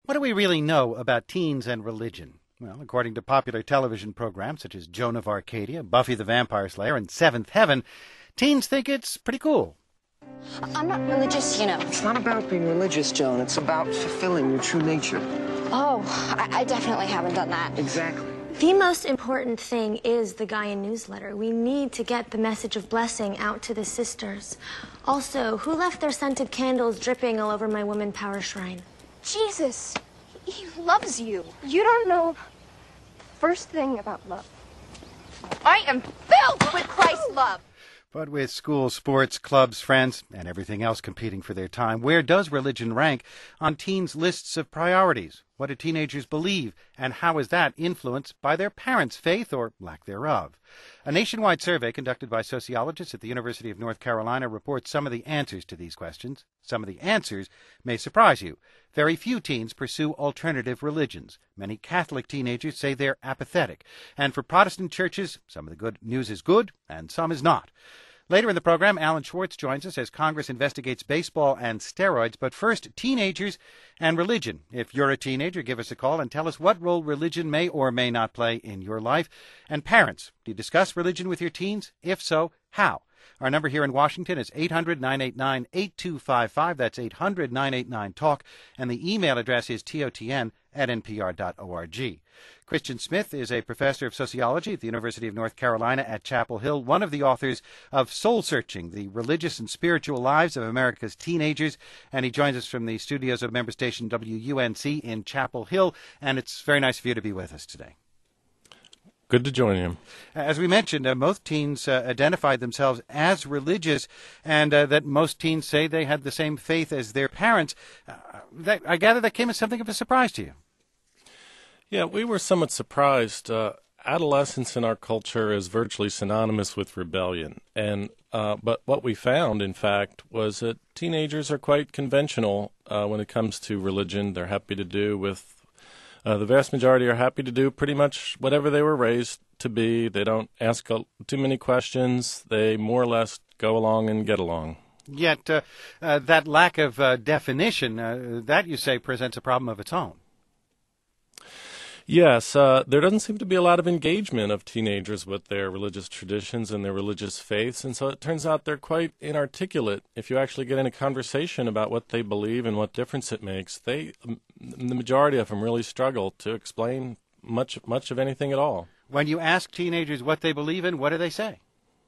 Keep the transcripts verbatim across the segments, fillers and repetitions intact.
What do we really know about teens and religion? Well, according to popular television programs such as Joan of Arcadia, Buffy the Vampire Slayer, and Seventh Heaven, teens think it's pretty cool. I'm not religious, you know. It's not about being religious, Joan. It's about fulfilling your true nature. Oh, I, I definitely haven't done that. Exactly. The most important thing is the Gaian newsletter. We need to get the message of blessing out to the sisters. Also, who left their scented candles dripping all over my woman power shrine? Jesus, he loves you. You don't know the first thing about love. I am filled with Christ's love. But with school, sports, clubs, friends, and everything else competing for their time, where does religion rank on teens' lists of priorities? What do teenagers believe, and how is that influenced by their parents' faith or lack thereof? A nationwide survey conducted by sociologists at the University of North Carolina reports some of the answers to these questions. Some of the answers may surprise you. Very few teens pursue alternative religions. Many Catholic teenagers say they're apathetic. And for Protestant churches, some of the good news is good, and some is not. Later in the program, Alan Schwartz joins us as Congress investigates baseball and steroids. But first, teenagers and religion. If you're a teenager, give us a call and tell us what role religion may or may not play in your life. And parents, do you discuss religion with your teens? If so, how? Our number here in Washington is eight hundred, nine eight nine, eight two five five. That's eight hundred, nine eight nine, talk. And the email address is totn at npr dot org. Christian Smith is a professor of sociology at the University of North Carolina at Chapel Hill, one of the authors of Soul Searching, the religious and spiritual lives of America's teenagers. And he joins us from the studios of member station W U N C in Chapel Hill. And it's very nice of you to be with us today. Good to join you. As we mentioned, uh, most teens uh, identified themselves as religious, and uh, that most teens say they had the same faith as their parents. Uh, that, I gather that came as something of a surprise to you. Yeah, we were somewhat surprised. Uh, adolescence in our culture is virtually synonymous with rebellion. and uh, But what we found, in fact, was that teenagers are quite conventional uh, when it comes to religion. They're happy to do with Uh, the vast majority are happy to do pretty much whatever they were raised to be. They don't ask uh, too many questions. They more or less go along and get along. Yet uh, uh, that lack of uh, definition, uh, that you say presents a problem of its own. Yes, uh, there doesn't seem to be a lot of engagement of teenagers with their religious traditions and their religious faiths, and so it turns out they're quite inarticulate. If you actually get in a conversation about what they believe and what difference it makes, they, the majority of them really struggle to explain much, much of anything at all. When you ask teenagers what they believe in, what do they say?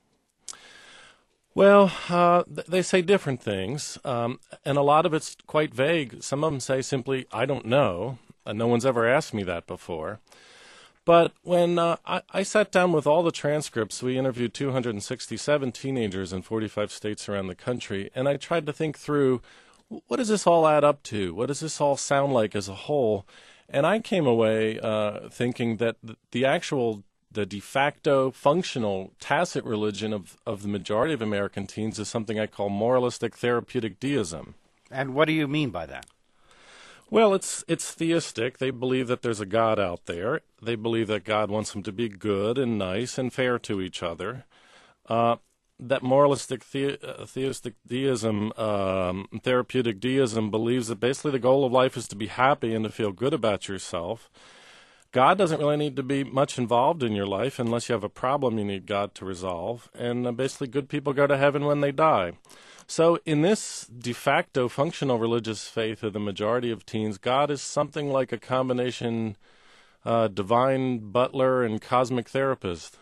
Well, uh, they say different things, um, and a lot of it's quite vague. Some of them say simply, I don't know. Uh, no one's ever asked me that before. But when uh, I, I sat down with all the transcripts, we interviewed two hundred sixty-seven teenagers in forty-five states around the country, and I tried to think through, what does this all add up to? What does this all sound like as a whole? And I came away uh, thinking that the, the actual, the de facto, functional, tacit religion of, of the majority of American teens is something I call moralistic therapeutic deism. And what do you mean by that? Well, it's it's theistic. They believe that there's a God out there. They believe that God wants them to be good and nice and fair to each other. Uh, that moralistic the, uh, theistic deism, um, therapeutic deism, believes that basically the goal of life is to be happy and to feel good about yourself. God doesn't really need to be much involved in your life unless you have a problem you need God to resolve. And uh, basically good people go to heaven when they die. So in this de facto functional religious faith of the majority of teens, God is something like a combination uh, divine butler and cosmic therapist.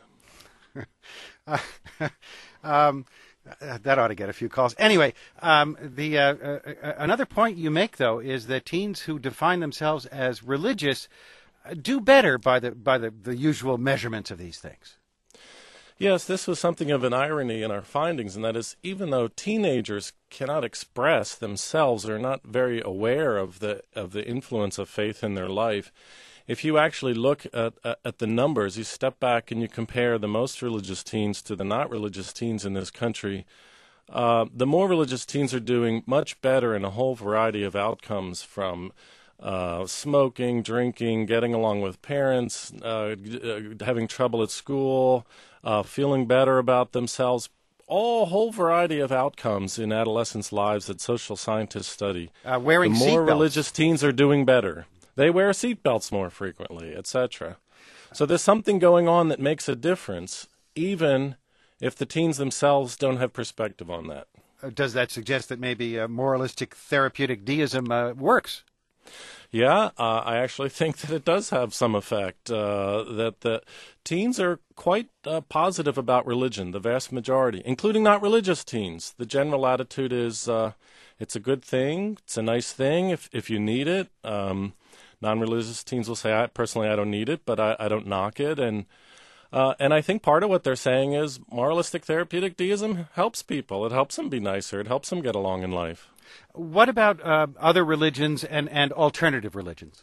uh, um, that ought to get a few calls. Anyway, um, the uh, uh, another point you make, though, is that teens who define themselves as religious do better by the by the, the usual measurements of these things. Yes, this was something of an irony in our findings, and that is, even though teenagers cannot express themselves or are not very aware of the of the influence of faith in their life, if you actually look at, at the numbers, you step back and you compare the most religious teens to the not religious teens in this country, uh, the more religious teens are doing much better in a whole variety of outcomes, from Uh, smoking, drinking, getting along with parents, uh, uh, having trouble at school, uh, feeling better about themselves. all whole variety of outcomes in adolescents' lives that social scientists study. Uh, wearing the more seatbelts. religious teens are doing better. They wear seatbelts more frequently, et cetera. So there's something going on that makes a difference, even if the teens themselves don't have perspective on that. Uh, does that suggest that maybe uh, moralistic therapeutic deism uh, works? Yeah, uh, I actually think that it does have some effect, uh, that the teens are quite uh, positive about religion, the vast majority, including not religious teens. The general attitude is uh, it's a good thing, it's a nice thing if, if you need it. Um, non-religious teens will say, I, personally, I don't need it, but I, I don't knock it. And uh, and I think part of what they're saying is moralistic therapeutic deism helps people. It helps them be nicer. It helps them get along in life. What about uh, other religions and, and alternative religions?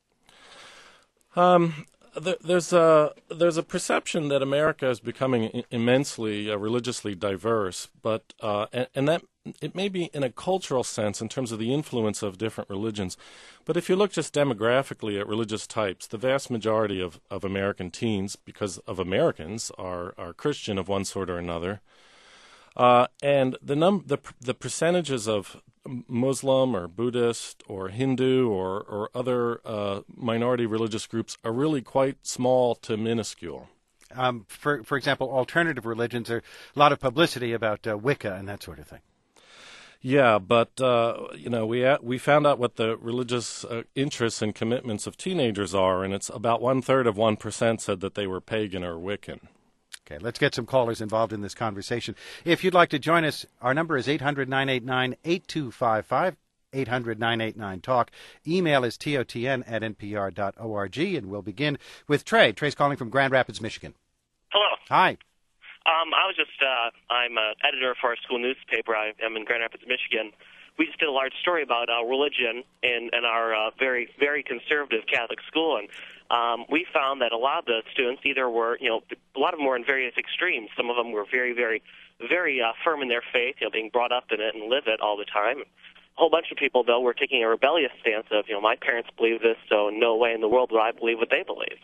Um, th- there's a there's a perception that America is becoming I- immensely uh, religiously diverse, but uh, and, and that it may be in a cultural sense in terms of the influence of different religions. But if you look just demographically at religious types, the vast majority of, of American teens, because of Americans, are are Christian of one sort or another. Uh, and the num the the percentages of Muslim or Buddhist or Hindu or or other uh, minority religious groups are really quite small to minuscule. Um, for for example, alternative religions are a lot of publicity about uh, Wicca and that sort of thing. Yeah, but uh, you know, we we found out what the religious uh, interests and commitments of teenagers are, and it's about one third of one percent said that they were pagan or Wiccan. Okay, let's get some callers involved in this conversation. If you'd like to join us, our number is eight hundred, nine eight nine, eight two five five, eight hundred, nine eight nine, talk. Email is totn at npr dot org, and we'll begin with Trey. Trey's calling from Grand Rapids, Michigan. Hello. Hi. Um, I was just, uh, I'm an editor for our school newspaper. I am in Grand Rapids, Michigan. We just did a large story about uh, religion in, in our uh, very, very conservative Catholic school, and um, we found that a lot of the students either were, you know, a lot of them were in various extremes. Some of them were very, very, very uh, firm in their faith, you know, being brought up in it and live it all the time. A whole bunch of people, though, were taking a rebellious stance of, you know, my parents believe this, so no way in the world would I believe what they believe.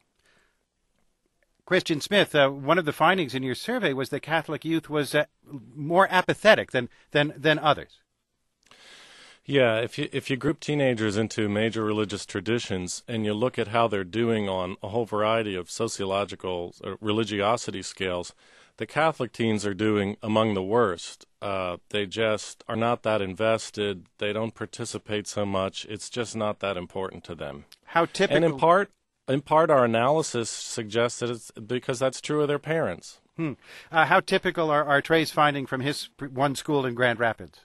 Christian Smith, uh, one of the findings in your survey was that Catholic youth was uh, more apathetic than, than, than others. Yeah, if you if you group teenagers into major religious traditions and you look at how they're doing on a whole variety of sociological uh, religiosity scales, the Catholic teens are doing among the worst. Uh, they just are not that invested. They don't participate so much. It's just not that important to them. How typical? And in part, in part, our analysis suggests that it's because that's true of their parents. Hmm. Uh, how typical are, are Trey's finding from his one school in Grand Rapids?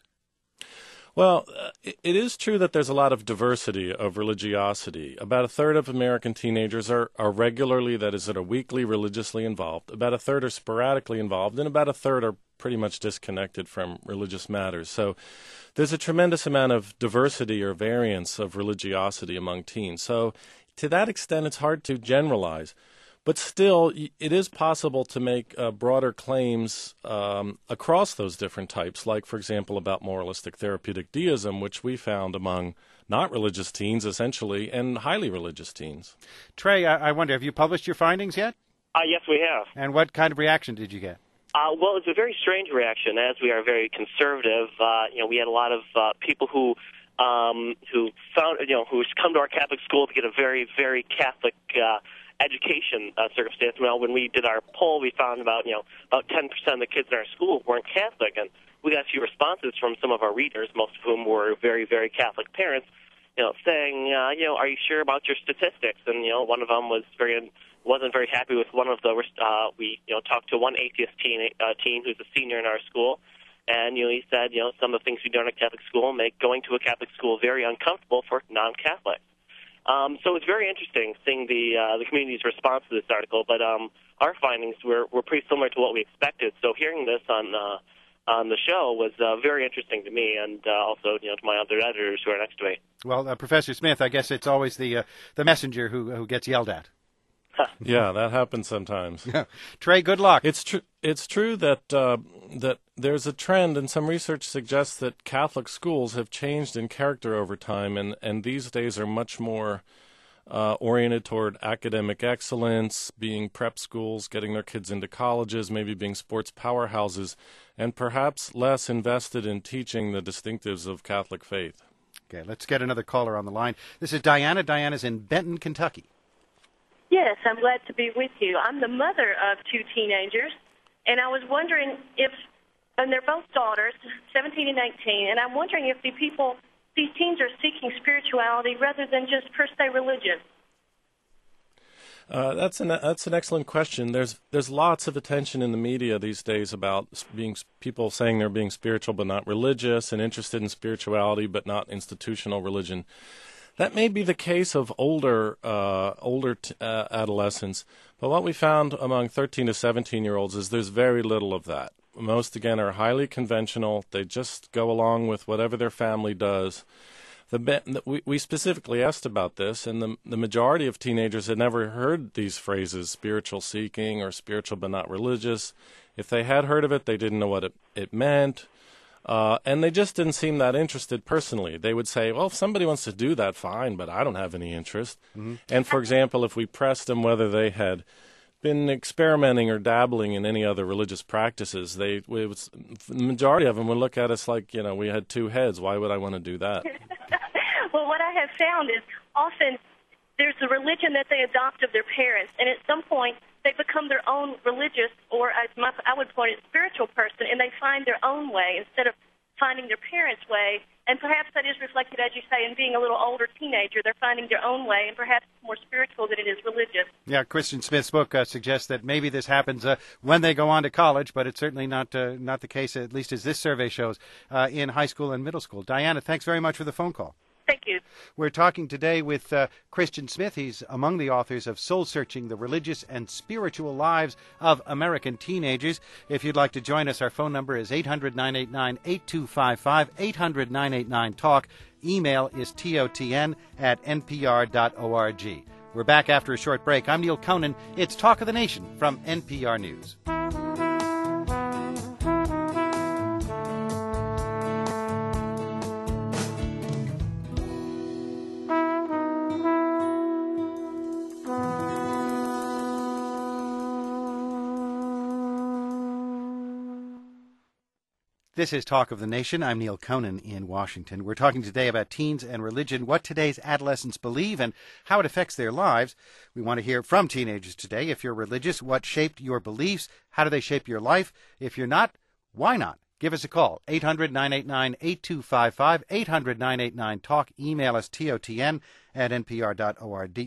Well, uh, it, it is true that there's a lot of diversity of religiosity. About a third of American teenagers are, are regularly, that is, that are weekly religiously involved. About a third are sporadically involved, and about a third are pretty much disconnected from religious matters. So there's a tremendous amount of diversity or variance of religiosity among teens. So to that extent, it's hard to generalize. But still, it is possible to make uh, broader claims um, across those different types, like, for example, about moralistic therapeutic deism, which we found among not religious teens, essentially, and highly religious teens. Trey, I, I wonder, have you published your findings yet? Uh, yes, we have. And what kind of reaction did you get? Uh, well, it's a very strange reaction, as we are very conservative. Uh, you know, we had a lot of uh, people who um, who found, you know, who's come to our Catholic school to get a very, very Catholic uh, education uh, circumstance. Well, when we did our poll, we found about, you know, about ten percent of the kids in our school weren't Catholic, and we got a few responses from some of our readers, most of whom were very, very Catholic parents, you know, saying, uh, you know, are you sure about your statistics? And, you know, one of them was very, wasn't very happy with one of the, uh, we, you know, talked to one atheist teen, uh, teen who's a senior in our school, and, you know, he said, you know, some of the things we do in a Catholic school make going to a Catholic school very uncomfortable for non-Catholics. Um, so it's very interesting seeing the uh, the community's response to this article, but um, our findings were, were pretty similar to what we expected. So hearing this on uh, on the show was uh, very interesting to me, and uh, also, you know, to my other editors who are next to me. Well, uh, Professor Smith, I guess it's always the uh, the messenger who who gets yelled at. Yeah, that happens sometimes. Trey, good luck. It's true. It's true that uh, that there's a trend, and some research suggests that Catholic schools have changed in character over time, and, and these days are much more uh, oriented toward academic excellence, being prep schools, getting their kids into colleges, maybe being sports powerhouses, and perhaps less invested in teaching the distinctives of Catholic faith. Okay, let's get another caller on the line. This is Diana. Diana's in Benton, Kentucky. Yes, I'm glad to be with you. I'm the mother of two teenagers, and I was wondering if, and they're both daughters, seventeen and eighteen, and I'm wondering if the people, these teens are seeking spirituality rather than just per se religion. Uh, that's an that's an excellent question. There's there's lots of attention in the media these days about being people saying they're being spiritual but not religious, and interested in spirituality but not institutional religion. That may be the case of older uh, older t- uh, adolescents, but what we found among thirteen to seventeen year olds is there's very little of that. Most again are highly conventional. They just go along with whatever their family does. The, we, we specifically asked about this, and the, the majority of teenagers had never heard these phrases, spiritual seeking or spiritual but not religious. If they had heard of it, they didn't know what it, it meant, uh, and they just didn't seem that interested personally. They would say, well, if somebody wants to do that, fine, but I don't have any interest. Mm-hmm. And, for example, if we pressed them whether they had been experimenting or dabbling in any other religious practices, they it was, the majority of them would look at us like, you know, we had two heads. Why would I want to do that? Well, what I have found is often there's a religion that they adopt of their parents, and at some point they become their own religious, or as my, I would point it, spiritual person, and they find their own way instead of finding their parents' way. And perhaps that is reflected, as you say, in being a little older teenager. They're finding their own way, and perhaps it's more spiritual than it is religious. Yeah, Christian Smith's book uh, suggests that maybe this happens uh, when they go on to college, but it's certainly not uh, not the case, at least as this survey shows, uh, in high school and middle school. Diana, thanks very much for the phone call. Thank you. We're talking today with uh, Christian Smith. He's among the authors of Soul Searching, The Religious and Spiritual Lives of American Teenagers. If you'd like to join us, our phone number is eight hundred, nine eight nine, eight two five five, eight hundred, nine eight nine, talk. Email is totn at n p r dot org. We're back after a short break. I'm Neil Conan. It's Talk of the Nation from N P R News. This is Talk of the Nation. I'm Neil Conan in Washington. We're talking today about teens and religion, what today's adolescents believe and how it affects their lives. We want to hear from teenagers today. If you're religious, what shaped your beliefs? How do they shape your life? If you're not, why not? Give us a call, eight hundred, nine eight nine, eight two five five, eight hundred, nine eight nine, talk. Email us, totn at n p r dot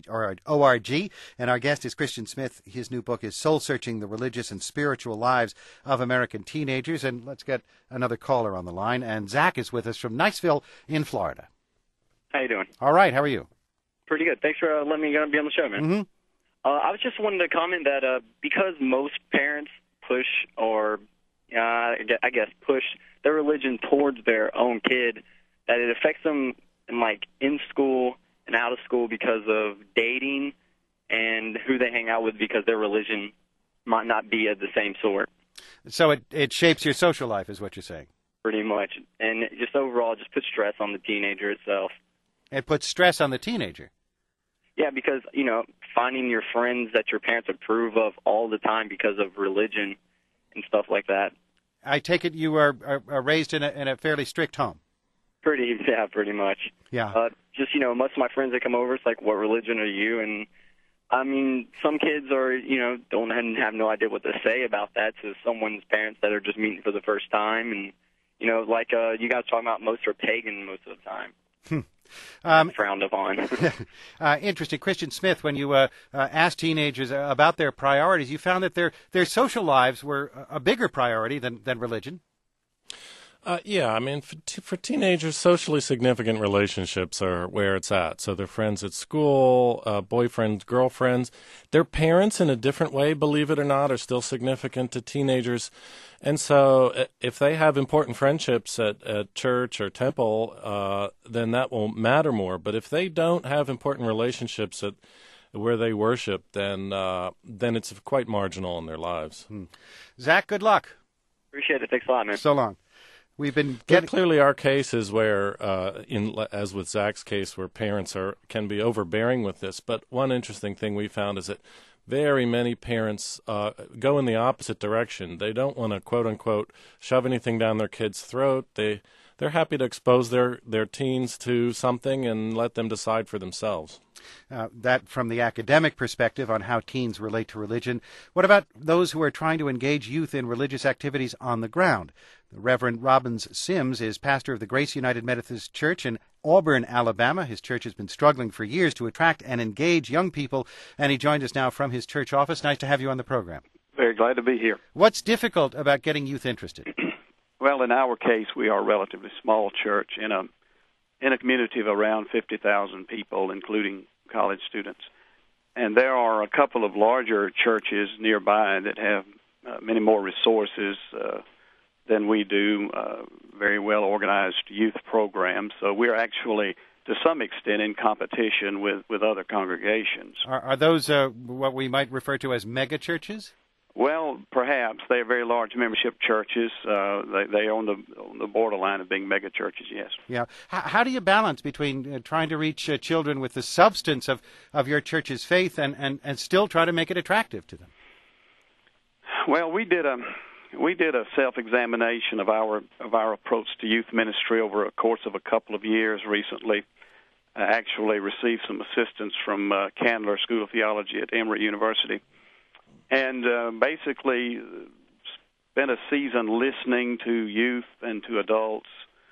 org. And our guest is Christian Smith. His new book is Soul Searching, The Religious and Spiritual Lives of American Teenagers. And let's get another caller on the line. And Zach is with us from Niceville in Florida. How you doing? All right. How are you? Pretty good. Thanks for uh, letting me uh, be on the show, man. Mm-hmm. Uh, I was just wanting to comment that uh, because most parents push or Uh, I guess push their religion towards their own kid, that it affects them in, like, in school and out of school because of dating and who they hang out with, because their religion might not be of the same sort. So it, it shapes your social life is what you're saying? Pretty much. And it just overall just puts stress on the teenager itself. It puts stress on the teenager? Yeah, because, you know, finding your friends that your parents approve of all the time because of religion and stuff like that. I take it you are, are, are raised in a, in a fairly strict home. Pretty, yeah, pretty much. Yeah. Uh, just, you know, most of my friends that come over, it's like, what religion are you? And, I mean, some kids are, you know, don't have no idea what to say about that to someone's parents that are just meeting for the first time. And, you know, like uh, you guys talking about, most are pagan most of the time. Hmm. Um, frowned upon. uh, interesting. Christian Smith, when you uh, uh, asked teenagers about their priorities, you found that their their social lives were a bigger priority than, than religion. Uh, yeah, I mean, for, t- for teenagers, socially significant relationships are where it's at. So their friends at school, uh, boyfriends, girlfriends. Their parents, in a different way, believe it or not, are still significant to teenagers. And so if they have important friendships at, at church or temple, uh, then that will matter more. But if they don't have important relationships at where they worship, then uh, then it's quite marginal in their lives. Hmm. Zach, good luck. Appreciate it. Thanks a lot, man. So long. We've been But getting... clearly, our case is where, uh, in as with Zach's case, where parents are can be overbearing with this. But one interesting thing we found is that very many parents uh, go in the opposite direction. They don't want to, quote unquote, shove anything down their kid's throat. They they're happy to expose their their teens to something and let them decide for themselves. Uh, that from the academic perspective on how teens relate to religion. What about those who are trying to engage youth in religious activities on the ground? The Reverend Robbins Sims is pastor of the Grace United Methodist Church in Auburn, Alabama. His church has been struggling for years to attract and engage young people, and he joined us now from his church office. Nice to have you on the program. Very glad to be here. What's difficult about getting youth interested? Well, in our case, we are a relatively small church in a in a community of around fifty thousand people, including college students. And there are a couple of larger churches nearby that have uh, many more resources uh, than we do, uh, very well-organized youth programs. So we're actually, to some extent, in competition with, with other congregations. Are, are those uh, what we might refer to as mega churches? Well, perhaps. They are very large membership churches. Uh, they, they are on the, on the borderline of being mega churches, yes. Yeah. How, how do you balance between uh, trying to reach uh, children with the substance of, of your church's faith and, and, and still try to make it attractive to them? Well, we did a we did a self-examination of our of our approach to youth ministry over a course of a couple of years recently. I actually received some assistance from uh, Candler School of Theology at Emory University. And uh, basically spent a season listening to youth and to adults,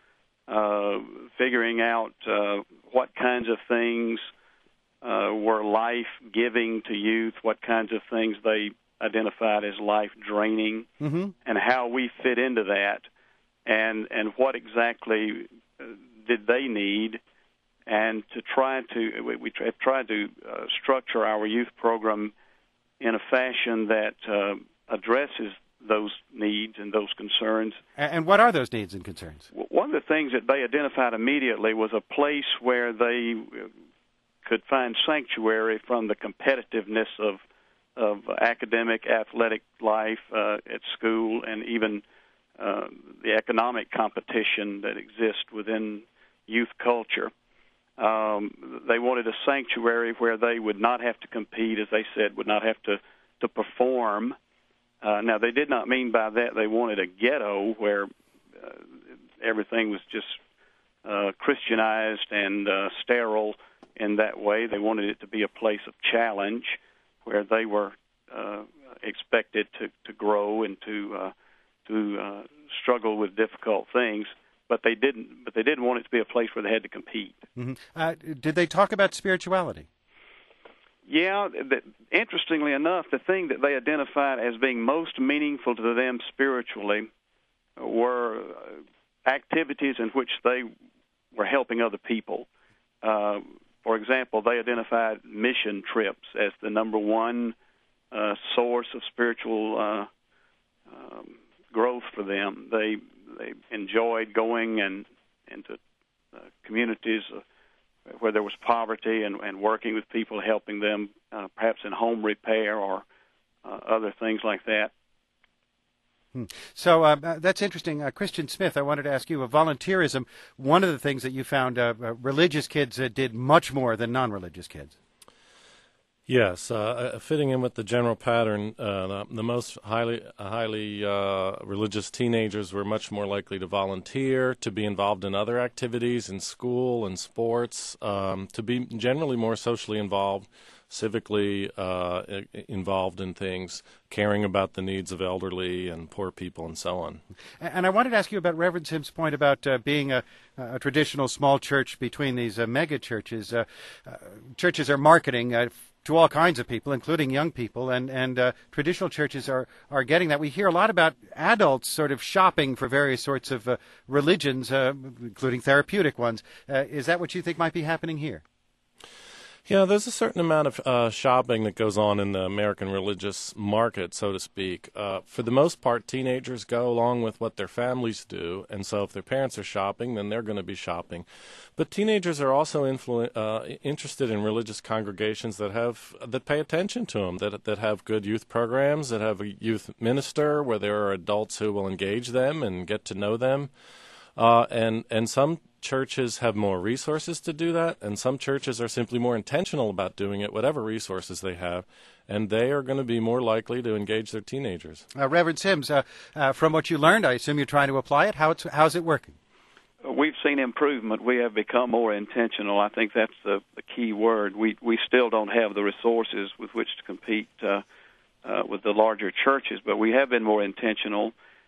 uh, figuring out uh, what kinds of things uh, were life-giving to youth, what kinds of things they identified as life-draining, mm-hmm. and how we fit into that, and, and what exactly uh, did they need, and to try to, we, we have tried to uh, structure our youth program in a fashion that uh, addresses those needs and those concerns. And what are those needs and concerns? One of the things that they identified immediately was a place where they could find sanctuary from the competitiveness of of academic, athletic life uh, at school, and even uh, the economic competition that exists within youth culture. Um, they wanted a sanctuary where they would not have to compete, as they said, would not have to, to perform. Uh, now, they did not mean by that they wanted a ghetto where uh, everything was just uh, Christianized and uh, sterile in that way. They wanted it to be a place of challenge where they were uh, expected to, to grow and to uh, to uh, struggle with difficult things. But they didn't. But they didn't want it to be a place where they had to compete. Mm-hmm. Uh, did they talk about spirituality? Yeah. The, interestingly enough, the thing that they identified as being most meaningful to them spiritually were activities in which they were helping other people. Uh, for example, they identified mission trips as the number one uh, source of spiritual uh, um, growth for them. They They enjoyed going and into uh, communities uh, where there was poverty and, and working with people, helping them uh, perhaps in home repair or uh, other things like that. Hmm. So uh, that's interesting. Uh, Christian Smith, I wanted to ask you, of volunteerism, one of the things that you found uh, uh, religious kids uh, did much more than non-religious kids. Yes, uh, fitting in with the general pattern, uh, the, the most highly highly uh, religious teenagers were much more likely to volunteer, to be involved in other activities in school and sports, um, to be generally more socially involved, civically uh, involved in things, caring about the needs of elderly and poor people and so on. And I wanted to ask you about Reverend Sims' point about uh, being a, a traditional small church between these uh, mega churches. Uh, uh, churches are marketing uh, to all kinds of people, including young people, and, and uh, traditional churches are, are getting that. We hear a lot about adults sort of shopping for various sorts of uh, religions, uh, including therapeutic ones. Uh, is that what you think might be happening here? Yeah, there's a certain amount of uh, shopping that goes on in the American religious market, so to speak. Uh, for the most part, teenagers go along with what their families do, and so if their parents are shopping, then they're going to be shopping. But teenagers are also influ- uh, interested in religious congregations that have that pay attention to them, that that have good youth programs, that have a youth minister where there are adults who will engage them and get to know them, uh, and and some churches have more resources to do that, and some churches are simply more intentional about doing it, whatever resources they have, and they are going to be more likely to engage their teenagers. Uh, Reverend Sims, uh, uh, from what you learned, I assume you're trying to apply it. How it's, how's it working? We've seen improvement. We have become more intentional. I think that's the, the key word. We we still don't have the resources with which to compete uh, uh, with the larger churches, but we have been more intentional.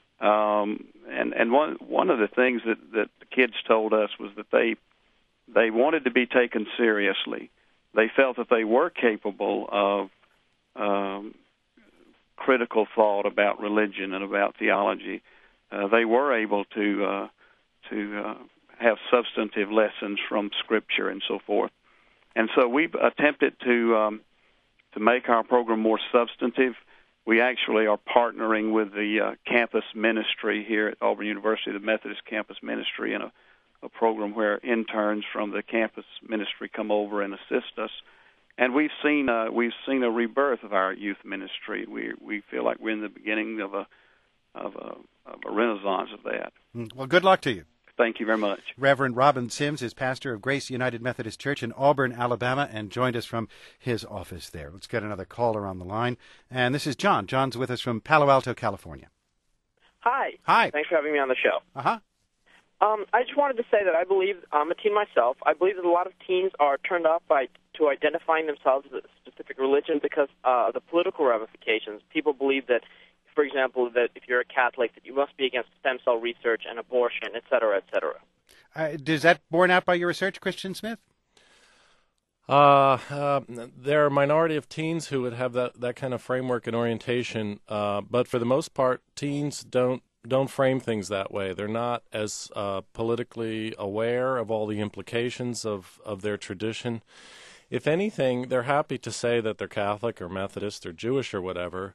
Um, and and one one of the things that, that the kids told us was that they they wanted to be taken seriously. They felt that they were capable of um, critical thought about religion and about theology. Uh, they were able to uh, to uh, have substantive lessons from Scripture and so forth. And so we've attempted to um, to make our program more substantive. We actually are partnering with the uh, campus ministry here at Auburn University, the Methodist Campus Ministry, in a, a program where interns from the campus ministry come over and assist us. And we've seen uh, we've seen a rebirth of our youth ministry. We we feel like we're in the beginning of a of a, of a renaissance of that. Well, good luck to you. Thank you very much. Reverend Robin Sims is pastor of Grace United Methodist Church in Auburn, Alabama, and joined us from his office there. Let's get another caller on the line. And this is John. John's with us from Palo Alto, California. Hi. Hi. Thanks for having me on the show. Uh-huh. Um, I just wanted to say that I believe, I'm a teen myself, I believe that a lot of teens are turned off by to identifying themselves with a specific religion because uh, of the political ramifications. People believe that, for example, that if you're a Catholic, that you must be against stem cell research and abortion, et cetera, et cetera. Uh, is that borne out by your research, Christian Smith? Uh, uh, there are a minority of teens who would have that, that kind of framework and orientation, uh, but for the most part, teens don't don't frame things that way. They're not as uh, politically aware of all the implications of, of their tradition. If anything, they're happy to say that they're Catholic or Methodist or Jewish or whatever,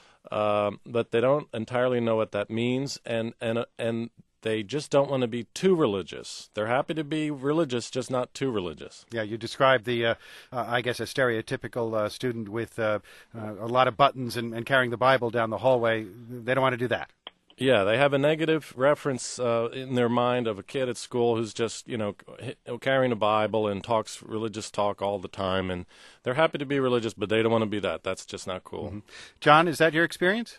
um, but they don't entirely know what that means, and and and they just don't want to be too religious. They're happy to be religious, just not too religious. Yeah, you described the, uh, uh, I guess, a stereotypical uh, student with uh, uh, a lot of buttons and, and carrying the Bible down the hallway. They don't want to do that. Yeah, they have a negative reference uh, in their mind of a kid at school who's just, you know, carrying a Bible and talks religious talk all the time, and they're happy to be religious, but they don't want to be that. That's just not cool. Mm-hmm. John, is that your experience?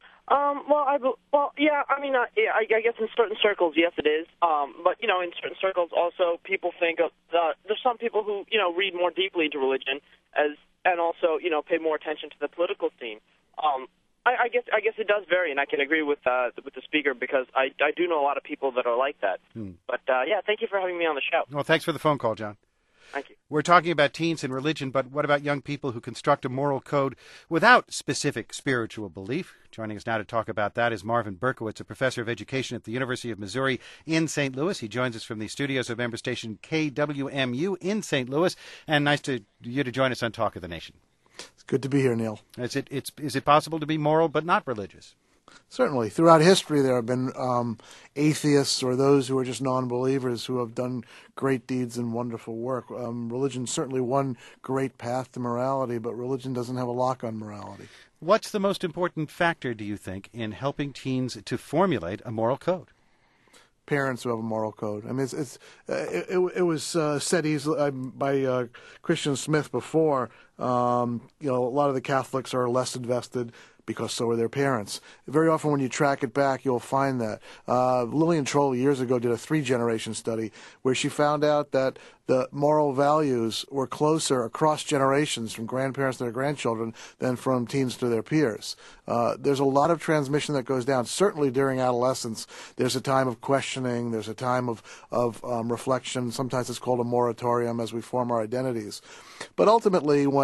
Um, well, I, well, yeah, I mean, uh, yeah, I, I guess in certain circles, yes, it is. Um, but, you know, in certain circles also people think of, uh, there's some people who, you know, read more deeply into religion as, and also, you know, pay more attention to the political scene. Um, I, I guess I guess it does vary, and I can agree with uh, with the speaker because I, I do know a lot of people that are like that. Hmm. But, uh, yeah, thank you for having me on the show. Well, thanks for the phone call, John. Thank you. We're talking about teens and religion, but what about young people who construct a moral code without specific spiritual belief? Joining us now to talk about that is Marvin Berkowitz, a professor of education at the University of Missouri in Saint Louis. He joins us from the studios of member station K W M U in Saint Louis. And nice to you to join us on Talk of the Nation. It's good to be here, Neil. Is it, it's, is it possible to be moral but not religious? Certainly. Throughout history, there have been um, atheists or those who are just non-believers who have done great deeds and wonderful work. Um, religion's certainly one great path to morality, but religion doesn't have a lock on morality. What's the most important factor, do you think, in helping teens to formulate a moral code? Parents who have a moral code. I mean, it's, it's uh, it, it, it was uh, said easily uh, by uh, Christian Smith before. Um, you know, a lot of the Catholics are less invested because so are their parents. Very often when you track it back, you'll find that. Uh, Lillian Troll years ago did a three-generation study where she found out that the moral values were closer across generations from grandparents to their grandchildren than from teens to their peers. Uh, there's a lot of transmission that goes down. Certainly during adolescence, there's a time of questioning, there's a time of, of um, reflection. Sometimes it's called a moratorium as we form our identities. But ultimately, when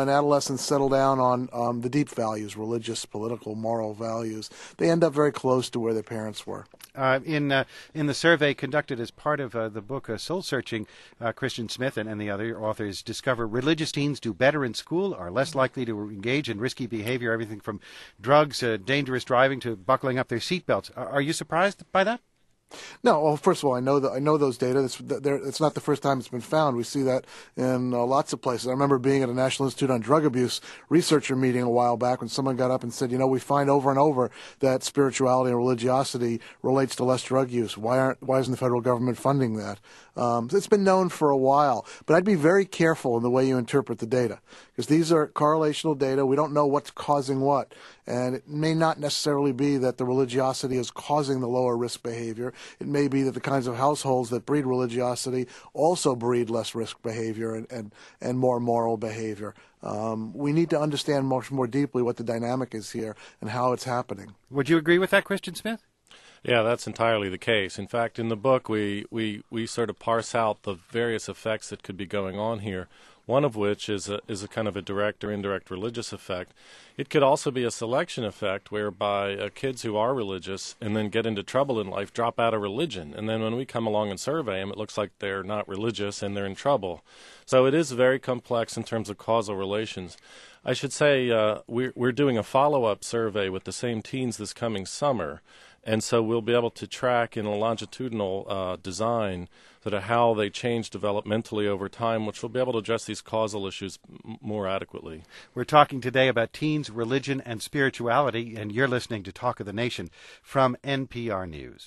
when adolescents settle down on um, the deep values, religious, political, moral values, they end up very close to where their parents were. Uh, in uh, in the survey conducted as part of uh, the book uh, Soul Searching, uh, Christian Smith and, and the other authors discover religious teens do better in school, are less likely to engage in risky behavior, everything from drugs, uh, dangerous driving, to buckling up their seatbelts. Are, are you surprised by that? No, well, first of all, I know that I know those data. It's, it's not the first time it's been found. We see that in uh, lots of places. I remember being at a National Institute on Drug Abuse researcher meeting a while back when someone got up and said, you know, we find over and over that spirituality and religiosity relates to less drug use. Why aren't why isn't the federal government funding that? Um, it's been known for a while, but I'd be very careful in the way you interpret the data, because these are correlational data. We don't know what's causing what, and it may not necessarily be that the religiosity is causing the lower risk behavior. It may be that the kinds of households that breed religiosity also breed less risk behavior and, and, and more moral behavior. Um, we need to understand much more deeply what the dynamic is here and how it's happening. Would you agree with that, Christian Smith? Yeah, that's entirely the case. In fact, in the book, we, we, we sort of parse out the various effects that could be going on here, one of which is a, is a kind of a direct or indirect religious effect. It could also be a selection effect whereby uh, kids who are religious and then get into trouble in life drop out of religion. And then when we come along and survey them, it looks like they're not religious and they're in trouble. So it is very complex in terms of causal relations. I should say uh, we're, we're doing a follow-up survey with the same teens this coming summer. And so we'll be able to track in a longitudinal uh, design sort of how they change developmentally over time, which will be able to address these causal issues m- more adequately. We're talking today about teens, religion, and spirituality, and you're listening to Talk of the Nation from N P R News.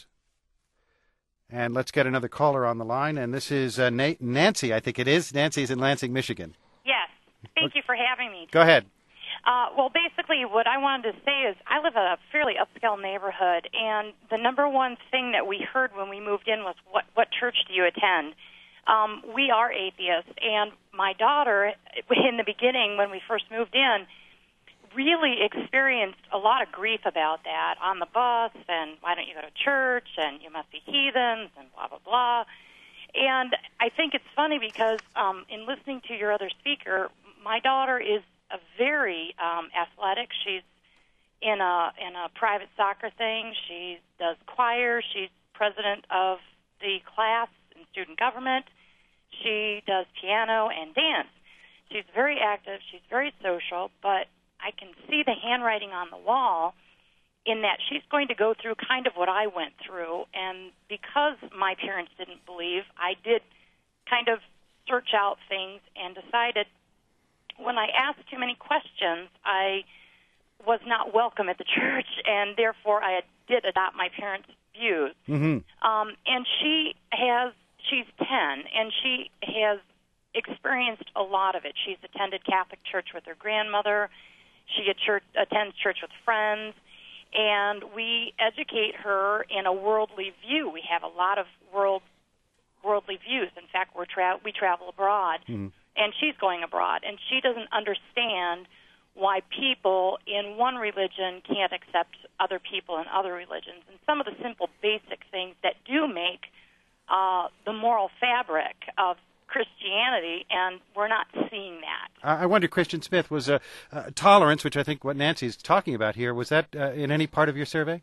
And let's get another caller on the line, and this is uh, Na- Nancy, I think it is. Nancy's in Lansing, Michigan. Yes. Thank you for having me. Go ahead. Uh, well, basically, what I wanted to say is I live in a fairly upscale neighborhood, and the number one thing that we heard when we moved in was, what, what church do you attend? Um, we are atheists, and my daughter, in the beginning, when we first moved in, really experienced a lot of grief about that on the bus, and why don't you go to church, and you must be heathens, and blah, blah, blah. And I think it's funny because um, in listening to your other speaker, my daughter is a very um, athletic. She's in a in a private soccer thing. She does choir. She's president of the class in student government. She does piano and dance. She's very active. She's very social, but I can see the handwriting on the wall in that she's going to go through kind of what I went through. And because my parents didn't believe, I did kind of search out things and decided when I asked too many questions, I was not welcome at the church, and therefore I did adopt my parents' views. Mm-hmm. Um, and she has, she's ten, and she has experienced a lot of it. She's attended Catholic church with her grandmother. She at church, attends church with friends, and we educate her in a worldly view. We have a lot of world worldly views. In fact, we're tra- we travel abroad. Mm-hmm. And she's going abroad, and she doesn't understand why people in one religion can't accept other people in other religions. And some of the simple basic things that do make uh, the moral fabric of Christianity, and we're not seeing that. I wonder, Christian Smith, was uh, uh, tolerance, which I think what Nancy's talking about here, was that uh, in any part of your survey?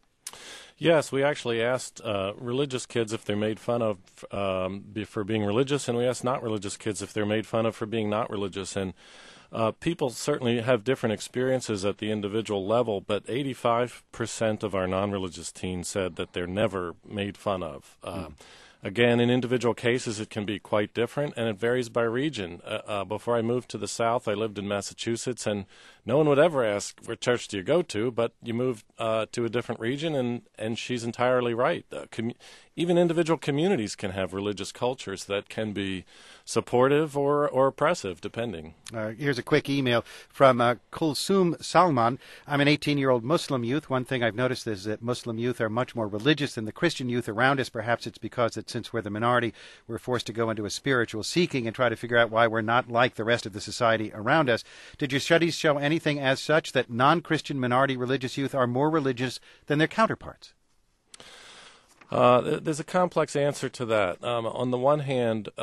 Yes, we actually asked uh, religious kids if they're made fun of um, for being religious, and we asked not religious kids if they're made fun of for being not religious. And uh, people certainly have different experiences at the individual level, but eighty-five percent of our non-religious teens said that they're never made fun of. Uh, mm. Again, in individual cases, it can be quite different, and it varies by region. Uh, uh, before I moved to the South, I lived in Massachusetts, and no one would ever ask, what church do you go to? But you move uh, to a different region, and, and she's entirely right. Uh, com- even individual communities can have religious cultures that can be supportive or, or oppressive, depending. Uh, here's a quick email from uh, Kulsum Salman. I'm an eighteen-year-old Muslim youth. One thing I've noticed is that Muslim youth are much more religious than the Christian youth around us. Perhaps it's because that since we're the minority, we're forced to go into a spiritual seeking and try to figure out why we're not like the rest of the society around us. Did your studies show anything as such that non-Christian minority religious youth are more religious than their counterparts? Uh, there's a complex answer to that. Um, on the one hand, uh,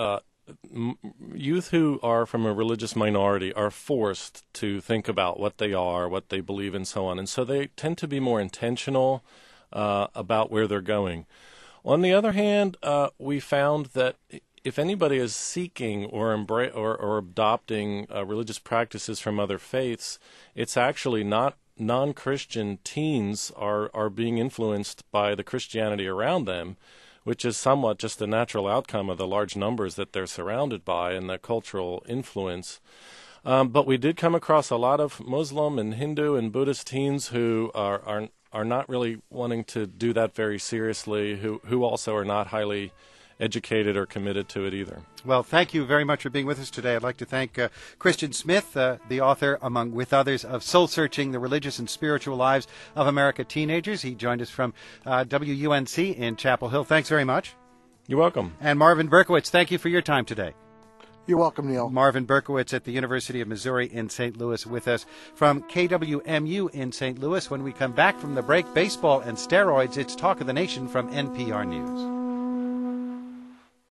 m- youth who are from a religious minority are forced to think about what they are, what they believe, and so on. And so they tend to be more intentional uh, about where they're going. On the other hand, uh, we found that if anybody is seeking or embra- or, or adopting uh, religious practices from other faiths, it's actually not non-Christian teens are, are being influenced by the Christianity around them, which is somewhat just a natural outcome of the large numbers that they're surrounded by and the cultural influence. Um, but we did come across a lot of Muslim and Hindu and Buddhist teens who are are, are not really wanting to do that very seriously, who, who also are not highly educated or committed to it either. Well, thank you very much for being with us today. I'd like to thank uh, Christian Smith, uh, the author, among with others, of Soul Searching, the Religious and Spiritual Lives of America Teenagers. He joined us from uh, W U N C in Chapel Hill. Thanks very much. You're welcome. And Marvin Berkowitz, thank you for your time today. You're welcome, Neil. Marvin Berkowitz at the University of Missouri in Saint Louis with us from K W M U in Saint Louis. When we come back from the break, baseball and steroids, it's Talk of the Nation from N P R News.